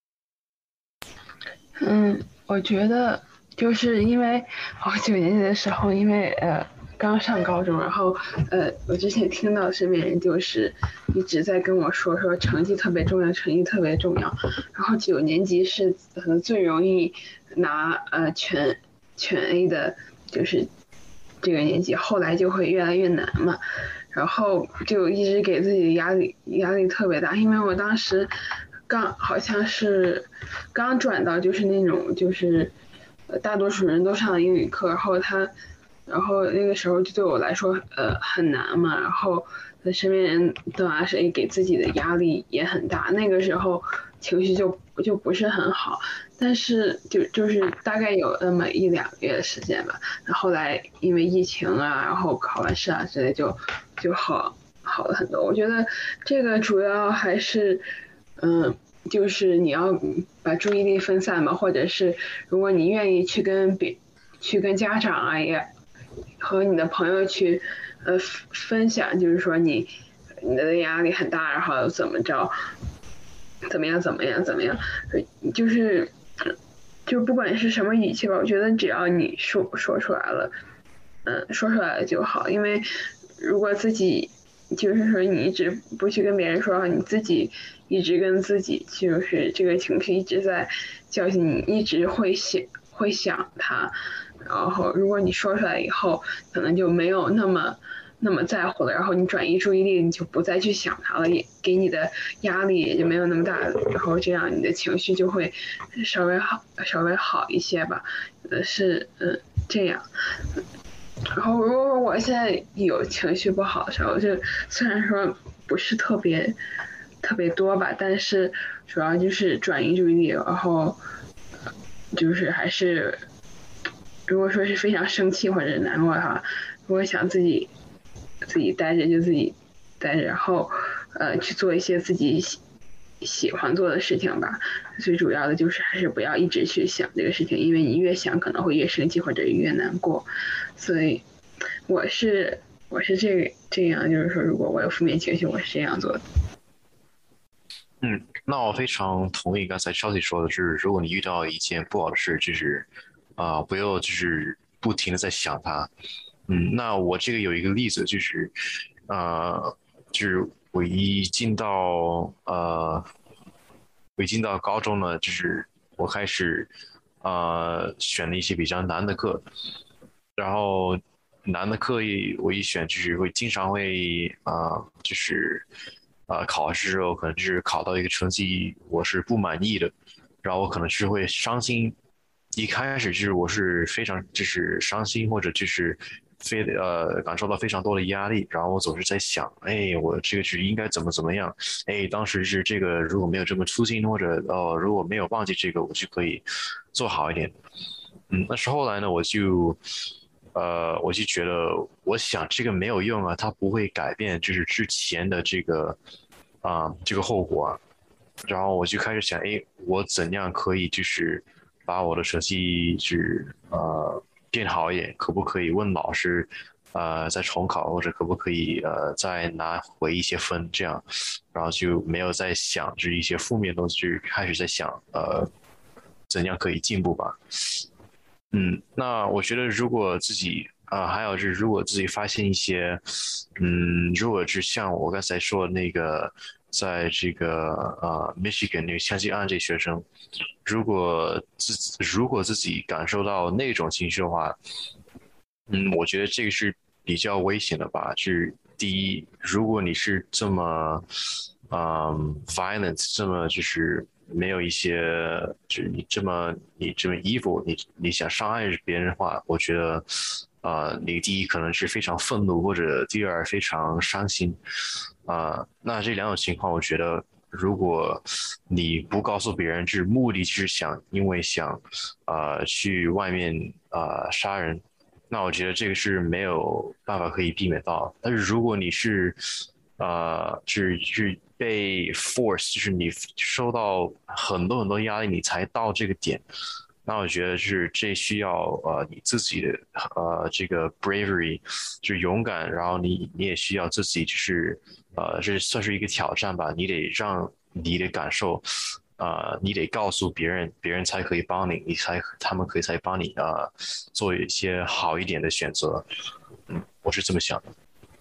嗯，我觉得就是因为我九年级的时候，因为呃刚上高中，然后呃我之前听到身边人就是一直在跟我说说成绩特别重要，成绩特别重要。然后九年级是可能最容易拿呃全全 A 的，就是这个年级，后来就会越来越难嘛。然后就一直给自己的压力压力特别大，因为我当时刚好像是刚转到就是那种就是大多数人都上了英语课，然后他。然后那个时候就对我来说呃很难嘛，然后身边人对我来说也给自己的压力也很大，那个时候情绪就就不是很好，但是就就是大概有那么一两个月的时间吧，然后后来因为疫情啊，然后考完试啊之类就就好好了很多。我觉得这个主要还是嗯就是你要把注意力分散嘛，或者是如果你愿意去跟别去跟家长啊也和你的朋友去呃分享，就是说你你的压力很大，然后怎么着怎么样怎么样怎么样，就是就不管是什么语气吧，我觉得只要你说说出来了，嗯说出来了就好。因为如果自己就是说你一直不去跟别人说，你自己一直跟自己就是这个情绪一直在教训你，一直会想会想它，然后如果你说出来以后可能就没有那么那么在乎了，然后你转移注意力，你就不再去想它了，也给你的压力也就没有那么大，然后这样你的情绪就会稍微好稍微好一些吧，呃是嗯这样。然后如果我现在有情绪不好的时候，就虽然说不是特别特别多吧，但是主要就是转移注意力，然后就是还是如果说是非常生气或者难过的话， 如果想自己自己待着就自己待着，然后呃去做一些自己喜喜欢做的事情吧。最主要的就是还是不要一直去想这个事情，因为你越想可能会越生气或者越难过。所以我是我是这个这样，就是说如果我有负面情绪，我是这样做的。 嗯，那我非常同意刚才Chelsea说的，就是如果你遇到一件不好的事，就是啊、呃，不要就是不停的在想它。嗯，那我这个有一个例子，就是呃，就是我一进到呃，我一进到高中呢，就是我开始呃选了一些比较难的课，然后难的课一我一选，就是会经常会啊、呃，就是。呃，考试时候可能就是考到一个成绩我是不满意的，然后我可能是会伤心。一开始就是我是非常就是伤心，或者就是非呃感受到非常多的压力，然后我总是在想，哎，我这个是应该怎么怎么样？哎，当时是这个如果没有这么粗心，或者呃如果没有忘记这个，我就可以做好一点。嗯，但是后来呢，我就。呃，我就觉得，我想这个没有用啊，它不会改变，就是之前的这个，啊、呃，这个后果啊。然后我就开始想，哎，我怎样可以就是把我的成绩就是呃变好一点？可不可以问老师，呃，再重考，或者可不可以呃再拿回一些分？这样，然后就没有再想就是一些负面东西，就开始在想，呃，怎样可以进步吧。嗯，那我觉得如果自己啊、呃，还有是如果自己发现一些，嗯，如果是像我刚才说的那个，在这个呃 Michigan 那个枪击案这学生，如果自如果自己感受到那种情绪的话，嗯，我觉得这个是比较危险的吧。就是第一，如果你是这么嗯 violent， 这么就是。没有一些，就是你这么你这么 evil， 你你想伤害别人的话，我觉得，呃，你第一可能是非常愤怒，或者第二非常伤心，啊、呃，那这两种情况，我觉得如果你不告诉别人，就是目的就是想因为想，呃，去外面呃杀人，那我觉得这个是没有办法可以避免到。但是如果你是，呃，是是。被 force 就是你受到很多很多压力，你才到这个点。那我觉得是这需要呃你自己的呃这个 bravery， 就是勇敢，然后你你也需要自己就是呃这算是一个挑战吧。你得让你的感受，呃你得告诉别人，别人才可以帮你，你才他们可以才帮你呃做一些好一点的选择。嗯，我是这么想的。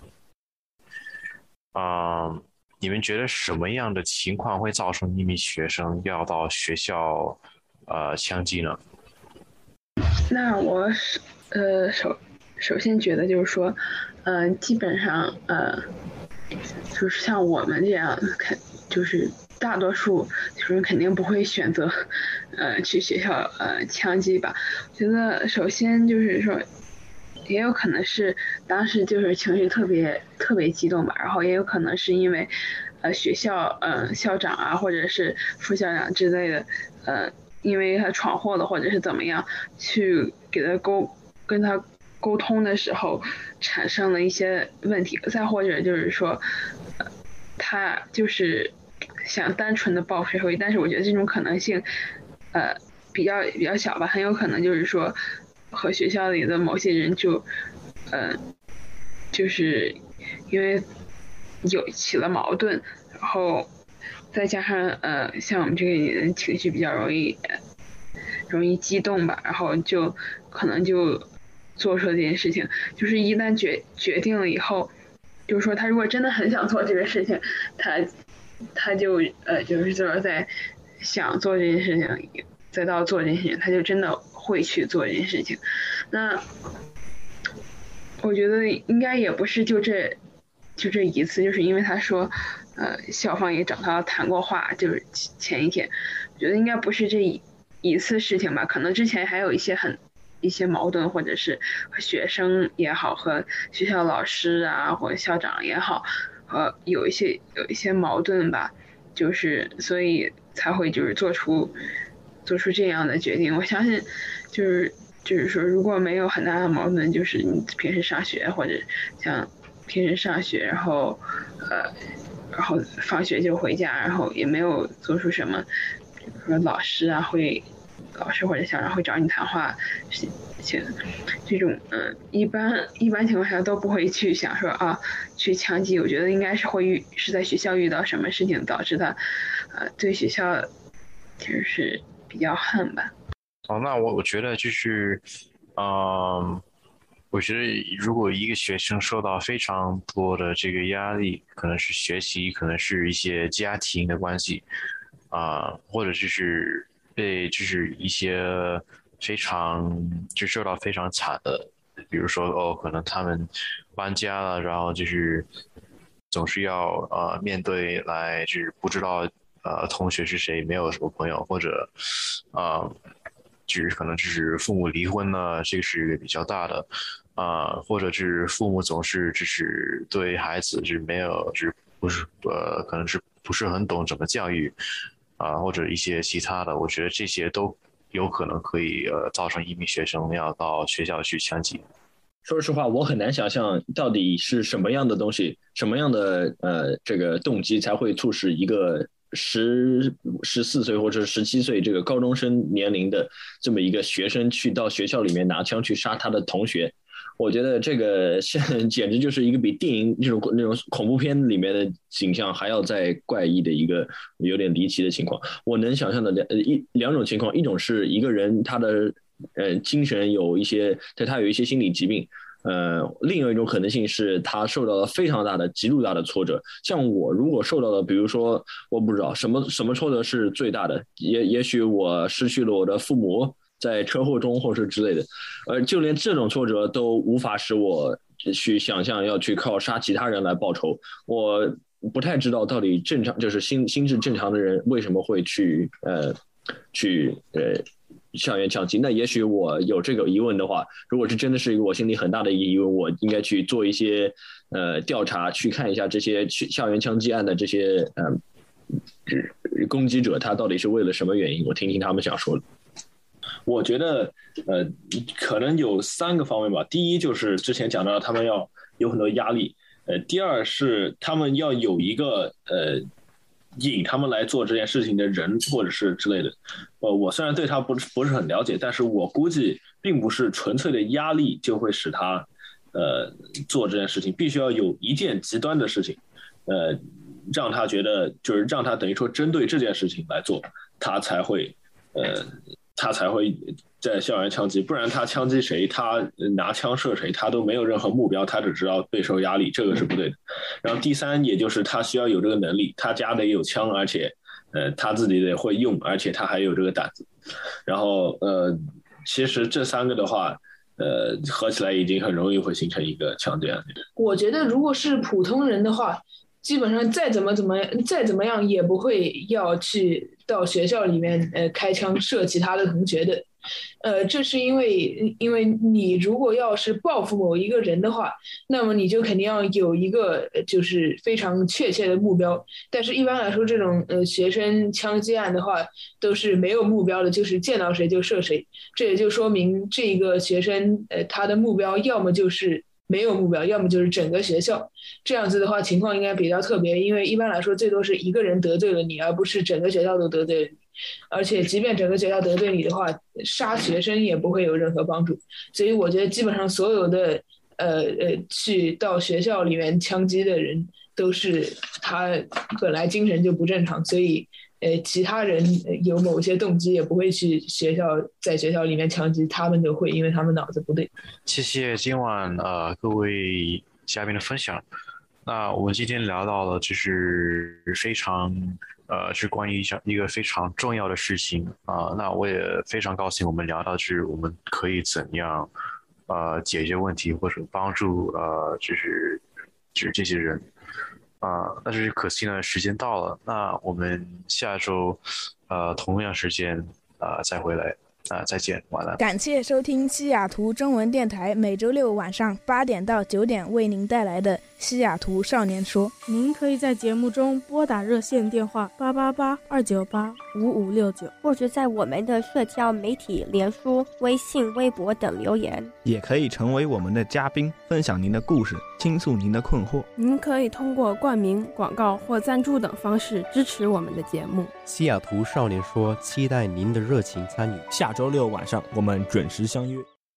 嗯、呃。你们觉得什么样的情况会造成一名学生要到学校呃枪击呢？ 那我呃首首先觉得就是说，呃基本上呃就是像我们这样，肯就是大多数学生肯定不会选择呃去学校呃枪击吧。我觉得首先就是说。也有可能是当时就是情绪特别特别激动吧，然后也有可能是因为，呃学校呃校长啊或者是副校长之类的，呃因为他闯祸了或者是怎么样，去给他沟跟他沟通的时候产生了一些问题，再或者就是说，呃、他就是想单纯的报复社会，但是我觉得这种可能性，呃比较比较小吧，很有可能就是说。和学校里的某些人就，呃，就是因为有起了矛盾，然后再加上呃，像我们这个人情绪比较容易，呃、容易激动吧，然后就可能就做出了这件事情。就是一旦决决定了以后，就是说他如果真的很想做这个事情，他他就呃就是说在想做这件事情，再到做这件事情，他就真的。会去做这件事情，那我觉得应该也不是就这就这一次，就是因为他说，呃，校方也找他谈过话，就是前一天，我觉得应该不是这一一次事情吧，可能之前还有一些很一些矛盾，或者是和学生也好，和学校老师啊，或者校长也好，呃，有一些有一些矛盾吧，就是所以才会就是做出。做出这样的决定，我相信，就是就是说如果没有很大的矛盾，就是你平时上学或者像平时上学，然后呃，然后放学就回家，然后也没有做出什么，比如说老师啊会，老师或者校长会找你谈话，这这种嗯，一般一般情况下都不会去想说啊去枪击。我觉得应该是会遇是在学校遇到什么事情导致他呃对学校就是比较恨吧。 哦，那我我觉得就是，嗯。我觉得，如果一个学生受到非常多的这个压力，可能是学习，可能是一些家庭的关系，啊、呃，或者就是被就是一些非常就受到非常惨的，比如说哦，可能他们搬家了，然后就是总是要呃面对来就是不知道呃同学是谁，没有什么朋友，或者啊。呃就是可能就是父母离婚了，这个是一个比较大的，啊、呃，或者是父母总是就是对孩子就是没有就是不是呃可能是不是很懂怎么教育，啊、呃，或者一些其他的，我觉得这些都有可能可以呃造成一名学生要到学校去枪击。 说实话，我很难想象到底是什么样的东西，什么样的呃这个动机才会促使一个十十四岁或者十七岁这个高中生年龄的这么一个学生去到学校里面拿枪去杀他的同学。我觉得这个简直就是一个比电影这种那种恐怖片里面的景象还要再怪异的一个有点离奇的情况。我能想象的两一两种情况，一种是一个人他的呃精神有一些，对他有一些心理疾病。呃，另外一种可能性是他受到了非常大的、极度大的挫折。像我如果受到了，比如说我不知道什么什么挫折是最大的，也也许我失去了我的父母在车祸中或是之类的，呃，就连这种挫折都无法使我去想象要去靠杀其他人来报仇。我不太知道到底正常就是心心智正常的人为什么会去呃去呃。校园枪击。那也许我有这个疑问的话，如果是真的是一个我心里很大的一个疑问，我应该去做一些呃调查，去看一下这些校园枪击案的这些呃攻击者他到底是为了什么原因，我听听他们想说的。 我觉得呃可能有三个方面吧。第一就是之前讲到他们要有很多压力，呃，第二是他们要有一个呃。引他们来做这件事情的人或者是之类的，呃，我虽然对他不是不是很了解，但是我估计并不是纯粹的压力就会使他呃做这件事情，必须要有一件极端的事情，呃，让他觉得就是让他等于说针对这件事情来做，他才会呃他才会在校园枪击，不然他枪击谁，他拿枪射谁，他都没有任何目标，他只知道备受压力，这个是不对的。然后第三，也就是他需要有这个能力，他家得有枪，而且呃他自己得会用，而且他还有这个胆子。然后呃，其实这三个的话，呃合起来已经很容易会形成一个枪击案。 我觉得如果是普通人的话，基本上再怎么怎么再怎么样也不会要去到学校里面呃开枪射其他的同学的。呃，这是因为，因为你如果要是报复某一个人的话，那么你就肯定要有一个就是非常确切的目标。但是一般来说，这种呃学生枪击案的话，都是没有目标的，就是见到谁就射谁。这也就说明这个学生呃他的目标要么就是没有目标，要么就是整个学校。这样子的话，情况应该比较特别，因为一般来说最多是一个人得罪了你，而不是整个学校都得罪了你。而且即便整个学校得罪你的话，杀学生也不会有任何帮助。所以我觉得基本上所有的呃呃去到学校里面枪击的人都是他本来精神就不正常，所以呃其他人有某些动机也不会去学校在学校里面枪击，他们就会，因为他们脑子不对。 谢谢今晚呃各位嘉宾的分享。那我们今天聊到了就是非常呃是关于一个非常重要的事情啊、呃，那我也非常高兴我们聊到是我们可以怎样呃解决问题或者帮助呃就是就是这些人啊、呃，但是可惜呢时间到了，那我们下周呃同样时间呃再回来。 啊、呃，再见，晚安。 感谢收听西雅图中文电台每周六晚上八点到九点为您带来的西雅图少年说。 您可以在节目中拨打热线电话八八八二九八五五六九， 或者在我们的社交媒体脸书、微信、微博等留言。 也可以成为我们的嘉宾，分享您的故事，倾诉您的困惑。 您可以通过冠名、广告或赞助等方式支持我们的节目。 西雅图少年说，期待您的热情参与。 下周六晚上我们准时相约。